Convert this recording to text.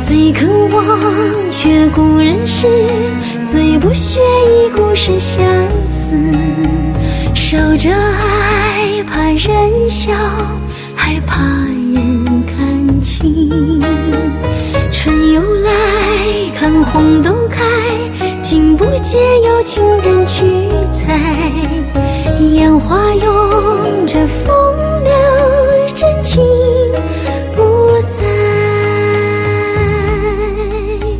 最肯忘却故人事，最不屑一故事相思。守着爱，怕人笑，还怕人看清。春又来，看红豆开，竟不见有情人去采。烟花又